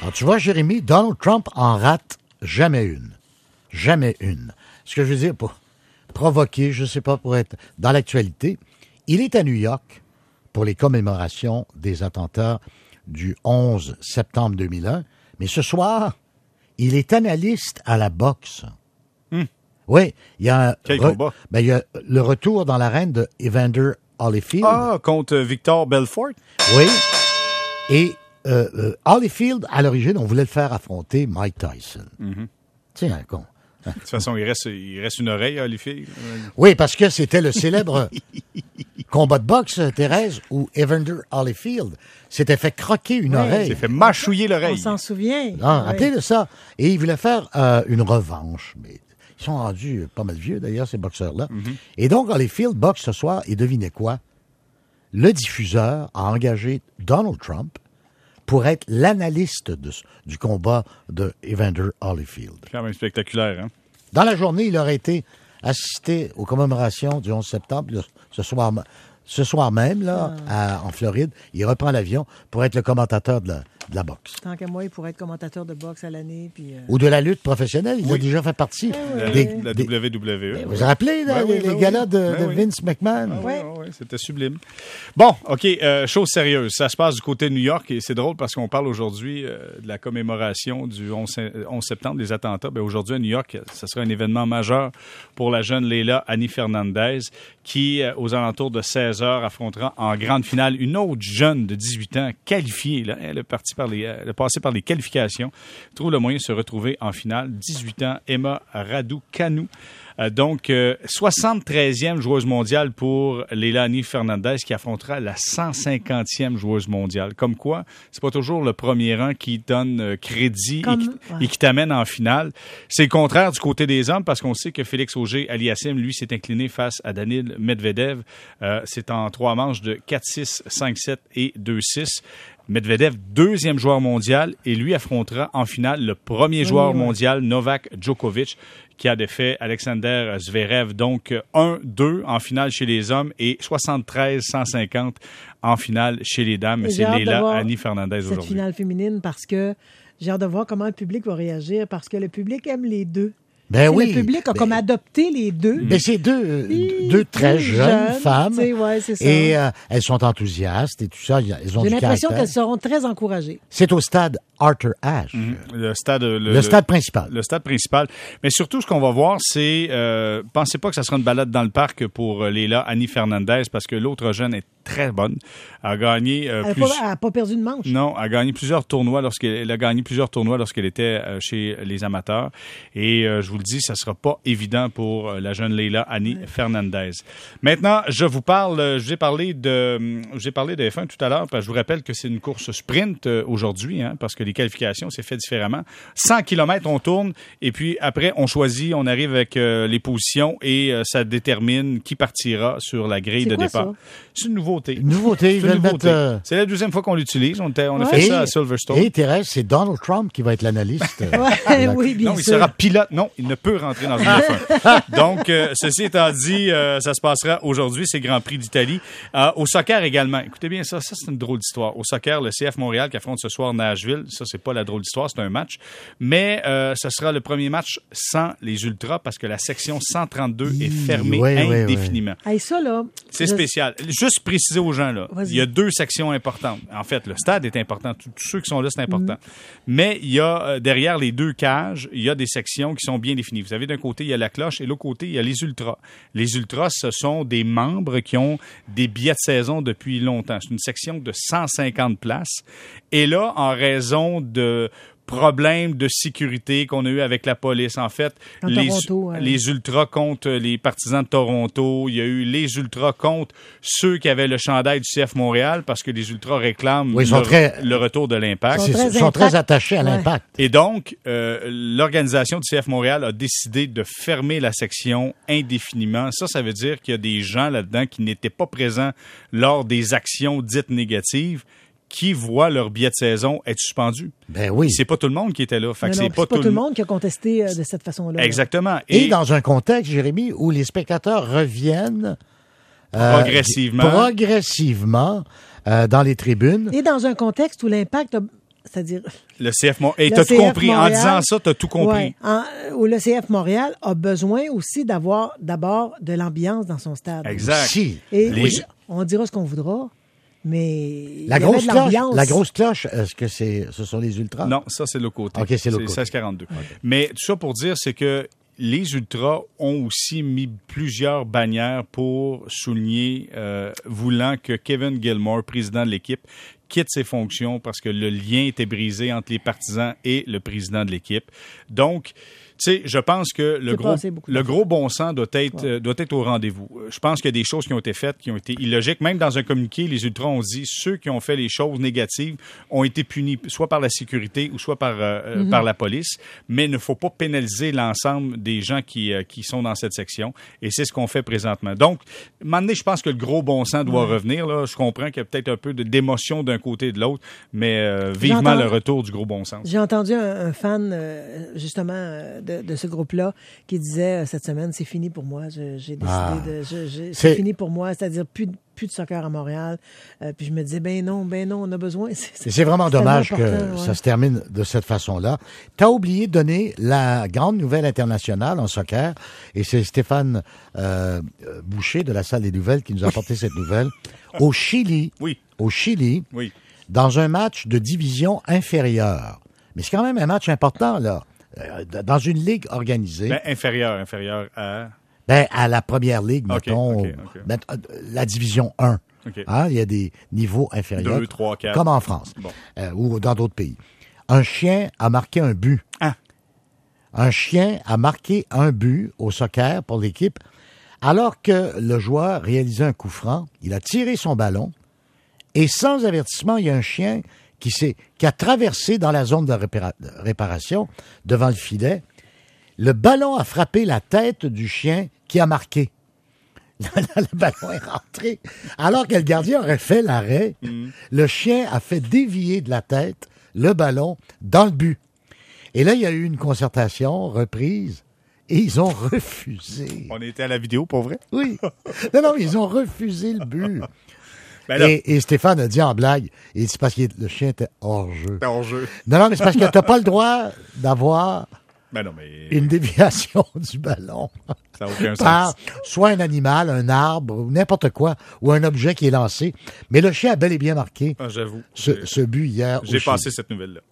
Alors, tu vois, Jérémy, Donald Trump en rate jamais une. Jamais une. Ce que je veux dire, pour provoquer, je ne sais pas, pour être dans l'actualité, il est à New York pour les commémorations des attentats du 11 septembre 2001. Mais ce soir, il est analyste à la boxe. Oui, il y a Quel combat? Il y a le retour dans l'arène de Evander Holyfield. Ah, contre Victor Belfort? Oui. Et Holyfield, à l'origine, on voulait le faire affronter Mike Tyson. Tiens, un con. De toute façon, il reste une oreille à Holyfield. Oui, parce que c'était le célèbre combat de boxe, Thérèse, où Evander Holyfield s'était fait croquer une oreille. Il s'est fait mâchouiller l'oreille. On s'en souvient. Rappelez de ça. Et il voulait faire une revanche. Mais ils sont rendus pas mal vieux, d'ailleurs, ces boxeurs-là. Et donc, Holyfield boxe ce soir, et devinez quoi? Le diffuseur a engagé Donald Trump pour être l'analyste du combat de Evander Holyfield. C'est quand même spectaculaire, hein? Dans la journée, il aurait été assisté aux commémorations du 11 septembre. Ce soir même, là, en Floride, il reprend l'avion pour être le commentateur de la boxe. Tant qu'à moi, il pourrait être commentateur de boxe à l'année. Puis, Ou de la lutte professionnelle. Il a déjà fait partie. La WWE. Vous vous rappelez, là, les galas de Vince McMahon? Oui, c'était sublime. Bon, OK, chose sérieuse. Ça se passe du côté de New York et c'est drôle parce qu'on parle aujourd'hui de la commémoration du 11 septembre, des attentats. Bien, aujourd'hui, à New York, ça sera un événement majeur pour la jeune Leila Annie Fernandez qui, aux alentours de 16 heures, affrontera en grande finale une autre jeune de 18 ans qualifiée. Là. Elle est passé par les qualifications. Trouve le moyen de se retrouver en finale. 18 ans, Emma Raducanu. Donc, 73e joueuse mondiale pour Leila Annie Fernandez qui affrontera la 150e joueuse mondiale. Comme quoi, c'est pas toujours le premier rang qui donne crédit et qui t'amène en finale. C'est le contraire du côté des hommes parce qu'on sait que Félix Auger-Aliassime, lui, s'est incliné face à Daniil Medvedev. C'est en 3 manches de 4-6, 5-7 et 2-6. Medvedev, deuxième joueur mondial, et lui affrontera en finale le premier joueur mondial, Novak Djokovic, qui a défait Alexander Zverev. Donc, 1-2 en finale chez les hommes et 73-150 en finale chez les dames. C'est Leila Annie Fernandez aujourd'hui. Cette finale féminine, parce que j'ai hâte de voir comment le public va réagir, parce que le public aime les deux. Ben oui. Le public a comme adopté les deux. Mais c'est deux très jeunes femmes. Ouais, c'est ça. Et elles sont enthousiastes et tout ça. Elles ont J'ai du l'impression caractère. qu'elles seront très encouragées. C'est au stade Arthur Ashe. Le stade principal. Le stade principal. Mais surtout, ce qu'on va voir, c'est... pensez pas que ça sera une balade dans le parc pour Leila Annie Fernandez, parce que l'autre jeune est très bonne. Elle a gagné... Elle n'a pas perdu de manche. Non, elle a gagné plusieurs tournois lorsqu'elle était chez les amateurs. Et je vous le dis, ça sera pas évident pour la jeune Leila Annie Fernandez. Maintenant, je vous ai parlé de F1 tout à l'heure, parce que je vous rappelle que c'est une course sprint aujourd'hui, hein, parce que les qualifications, c'est fait différemment. 100 km, on tourne, et puis après, on choisit, on arrive avec les positions, et ça détermine qui partira sur la grille de départ. Ça? C'est une nouveauté. Une nouveauté. C'est la deuxième fois qu'on l'utilise. On a fait ça à Silverstone. Et Thérèse, c'est Donald Trump qui va être l'analyste. Oui, bien sûr. Non, il sûr. sera pilote. Non, il ne peut rentrer dans une F1. Donc, ceci étant dit, ça se passera aujourd'hui, c'est Grand Prix d'Italie. Au soccer également. Écoutez bien ça c'est une drôle d'histoire. Au soccer, le CF Montréal qui affronte ce soir Nashville, ça, c'est pas la drôle d'histoire, c'est un match. Mais ce sera le premier match sans les Ultras parce que la section 132 est fermée indéfiniment. Hey, ça, là, c'est spécial. Juste préciser aux gens, là, il y a 2 sections importantes. En fait, le stade est important. Tous ceux qui sont là, c'est important. Mais il y a, derrière les 2 cages, il y a des sections qui sont bien définies. Vous savez, d'un côté, il y a la cloche et de l'autre côté, il y a les Ultras. Les Ultras, ce sont des membres qui ont des billets de saison depuis longtemps. C'est une section de 150 places. Et là, en raison de problèmes de sécurité qu'on a eu avec la police. En fait, les Ultras contre les partisans de Toronto. Il y a eu les Ultras contre ceux qui avaient le chandail du CF Montréal parce que les Ultras réclament le retour de l'Impact. Ils sont très attachés à l'Impact. Et donc, l'organisation du CF Montréal a décidé de fermer la section indéfiniment. Ça veut dire qu'il y a des gens là-dedans qui n'étaient pas présents lors des actions dites négatives qui voient leur billet de saison être suspendu. Ben oui. C'est pas tout le monde qui était là. C'est pas tout le monde qui a contesté de cette façon-là. Exactement. Et dans un contexte, Jérémy, où les spectateurs reviennent progressivement dans les tribunes. Et dans un contexte où l'Impact c'est-à-dire... Le CF Montréal. Et Le tu as tout CF compris. En Montréal, disant ça, tu as tout compris. Où le CF Montréal a besoin aussi d'avoir d'abord de l'ambiance dans son stade. Exact. Si. Et Les- on dira ce qu'on voudra, mais La il y avait grosse de cloche, l'ambiance. la grosse cloche, est-ce que ce sont les Ultras? Non, ça, c'est de l'autre côté. OK, c'est l'autre côté. 1642. Mais tout ça pour dire, c'est que les Ultras ont aussi mis plusieurs bannières pour souligner, voulant que Kevin Gilmore, président de l'équipe, quitte ses fonctions parce que le lien était brisé entre les partisans et le président de l'équipe. Donc, tu sais, je pense que le gros bon sens doit être au rendez-vous. Je pense qu'il y a des choses qui ont été faites, qui ont été illogiques. Même dans un communiqué, les Ultras ont dit ceux qui ont fait les choses négatives ont été punis soit par la sécurité ou soit par la police. Mais il ne faut pas pénaliser l'ensemble des gens qui sont dans cette section. Et c'est ce qu'on fait présentement. Donc, à un moment donné, je pense que le gros bon sens doit revenir. Là. Je comprends qu'il y a peut-être un peu d'émotion d'un côté et de l'autre, mais vivement le retour du gros bon sens. J'ai entendu un fan, justement, de ce groupe-là qui disait cette semaine, c'est fini pour moi. J'ai décidé c'est fini pour moi, c'est-à-dire plus de soccer à Montréal. Puis je me disais, ben non, on a besoin. C'est vraiment dommage que ouais. ça se termine de cette façon-là. Tu as oublié de donner la grande nouvelle internationale en soccer, et c'est Stéphane Boucher de la Salle des Nouvelles qui nous a apporté cette nouvelle. Au Chili, dans un match de division inférieure. Mais c'est quand même un match important, là. Dans une ligue organisée. Ben, inférieur à... Ben, à la première ligue, mettons, OK. la division 1. OK. Hein, il y a des niveaux inférieurs. 2, 3, 4. Comme en France. Bon. Ou dans d'autres pays. Un chien a marqué un but. Ah. Un chien a marqué un but au soccer pour l'équipe, alors que le joueur réalisait un coup franc. Il a tiré son ballon, et sans avertissement, il y a un chien qui a traversé dans la zone de réparation, devant le filet. Le ballon a frappé la tête du chien qui a marqué. Le ballon est rentré. Alors que le gardien aurait fait l'arrêt, le chien a fait dévier de la tête le ballon dans le but. Et là, il y a eu une concertation reprise et ils ont refusé. On était à la vidéo, pour vrai? Oui. Non, ils ont refusé le but. Ben là, Et Stéphane a dit en blague, et c'est parce que le chien était hors-jeu. hors-jeu. Non, mais c'est parce que t'as pas le droit d'avoir Ben non, mais... une déviation du ballon Ça n'a aucun par sens. soit un animal, un arbre, ou n'importe quoi, ou un objet qui est lancé. Mais le chien a bel et bien marqué Ah, j'avoue. ce but hier. J'ai au Chili. passé cette nouvelle-là.